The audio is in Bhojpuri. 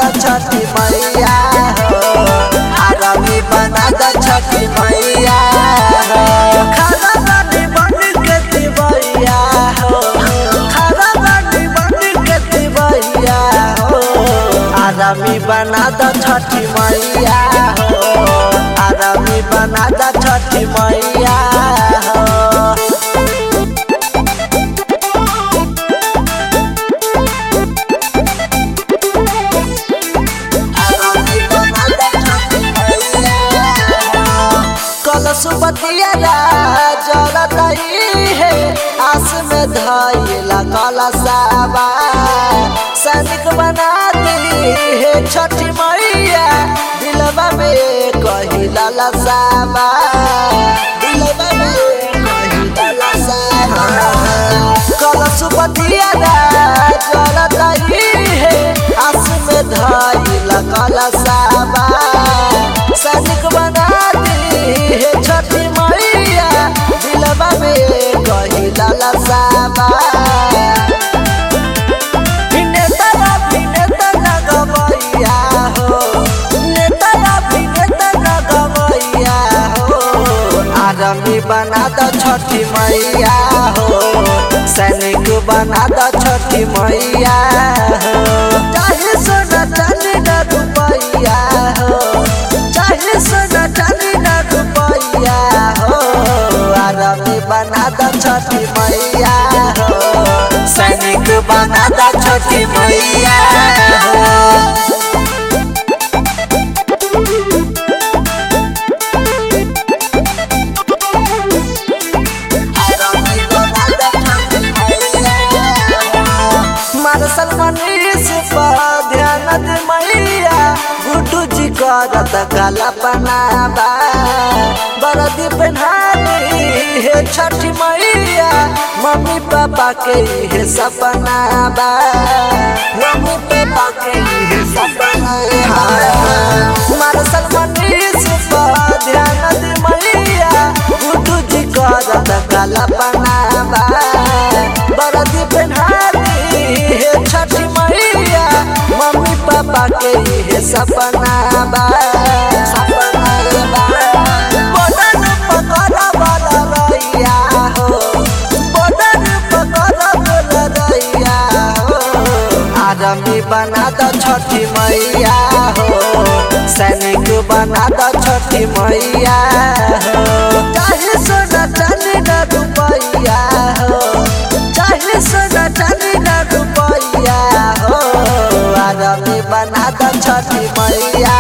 द छठी मैया हो, आरामी बना द छठी मैया हो। खाना बानी बन के दिवैया हो, खाना बानी बन के दिवैया हो, आरामी बना द छठी मैया हो, आरामी बना द छठी मैया हो। कलशुपतिया जलतई है, आस में धैला कलशाबा, सैनिक बना दी है छठी मैया, दिलवा में कही ललसाबा, दिलवा में कही ललसाबा। कलशुपतिया जलतई है, आस में धैला कलशाबा, सैनिक बना हे छठी मैया, दिलवा में कही ललसाबा। नेता गवैया हो, नेता गवैया हो, आरामी बना द छठी मैया हो, सैनिक बना द छठी मैया हो। चाहे सोना चांदी न रुपैया हो, चाहे सोना चांदी न रुपैया हो, आरामी बना द छठी मैया हो, सैनिक बना द छठी मैया हो। ध्यान दे मैया, गुड्डू जी करत काला बनाबा, बरदी पहना दी हे छठी मैया, मम्मी पापा के हे सपना बा, मम्मी पापा के हे सपना बा। मारसल मनीष पर ध्यान दे मैया, गुड्डू जी करत काला बनाबा, बरदी पहना दी हे छठी मैया, मम्मी पापा के ये सपना बा, सपना बा। बदन पकड़ा वाला रैया हो, बदन पकड़ा वाला रैया हो, आरामी बना द छठी मैया हो, सैनिक बना द छठी मैया हो। चाहे सोना चांदी न रुपैया हो, चाहे सोना चांदी न रुपैया हो, आरामी बना द छठी मैया